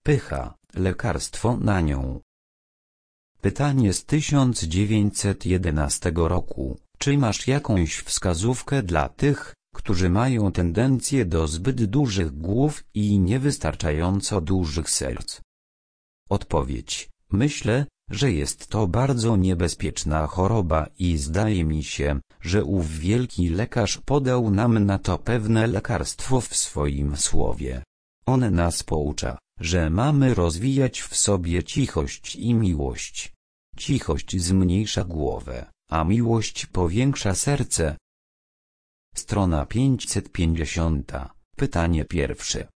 Pycha, lekarstwo na nią. Pytanie z 1911 roku. Czy masz jakąś wskazówkę dla tych, którzy mają tendencję do zbyt dużych głów i niewystarczająco dużych serc? Odpowiedź. Myślę, że jest to bardzo niebezpieczna choroba i zdaje mi się, że ów wielki lekarz podał nam na to pewne lekarstwo w swoim słowie. On nas poucza, że mamy rozwijać w sobie cichość i miłość. Cichość zmniejsza głowę, a miłość powiększa serce. Strona 550. Pytanie pierwsze.